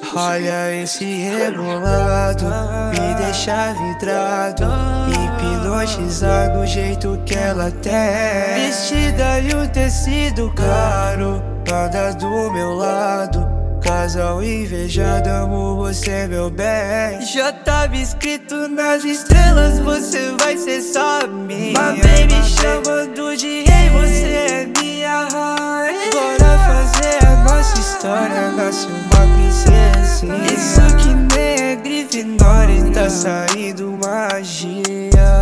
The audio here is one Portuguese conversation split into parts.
Olha esse rebolado, me deixa vidrado, hipnotizado do jeito que ela tem. Vestida de um tecido caro, anda do meu lado. Casal invejado, amo você, meu bem. Já tava escrito nas estrelas, você vai ser só minha. My baby chamando de rei, você é minha rainha. Bora fazer a nossa história, nasce uma princesinha. Isso que nem é Grifinória, tá saindo magia.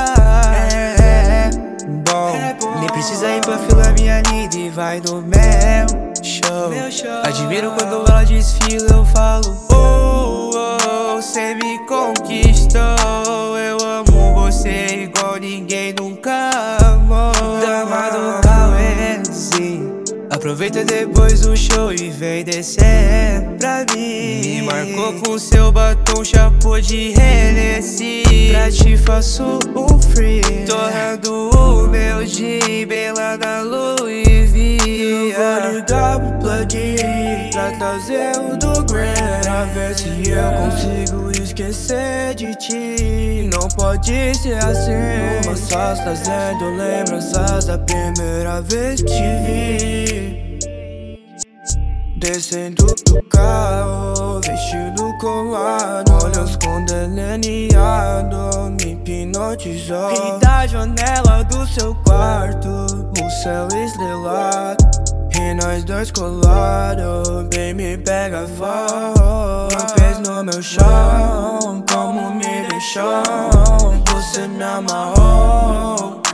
Bom, nem precisa ir pra fila, minha linda, e vai no meu show. Admiro quando ela desfila, eu falo oh, oh, cê me conquistou. Eu amo você igual ninguém nunca amou. Dama do Cauêzinho, aproveita depois do show e vem descer pra mim. Me marcou com seu batom, chapô de Hennessy. Pra ti faço um free, torrando o meu gin bem lá na Louis V. Eu vou ligar pro plug-in pra trazer o do Grand, pra ver se eu consigo esquecer de ti. Não pode ser assim, uma só trazendo lembranças da primeira vez que te vi. Descendo do carro, vestido colado, olhos com delineado, me hipnotizou. E da janela do seu quarto, o céu estrelado, e nós dois colados, bem me pega forte. Pés no meu chão, como me deixou, você me amarrou.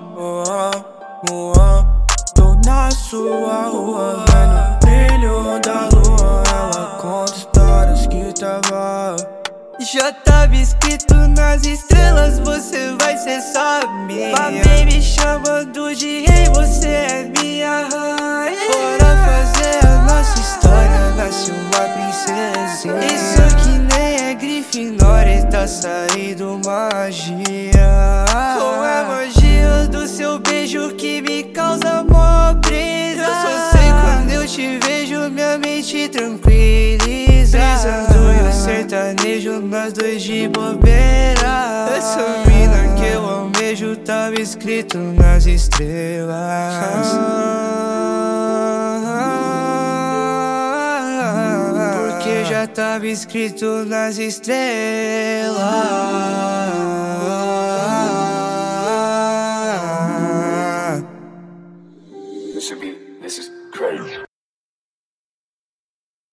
Tô na sua rua, vendo o brilho da lua. Ela conta histórias que tava. Já tava escrito nas estrelas, você vai ser só minha. My baby chamando de rei, você é minha rainha. Bora fazer a nossa história, nasce uma princesinha. Isso que nem é Grifinória, tá saindo magia. Com a magia do seu beijo que me causa mó brisa. Eu só sei quando eu te vejo, minha mente tranquiliza. Brisando e o sertanejo, nós dois de bobeira. Essa mina que eu almejo tava escrito nas estrelas. Porque já tava escrito nas estrelas. This is crazy.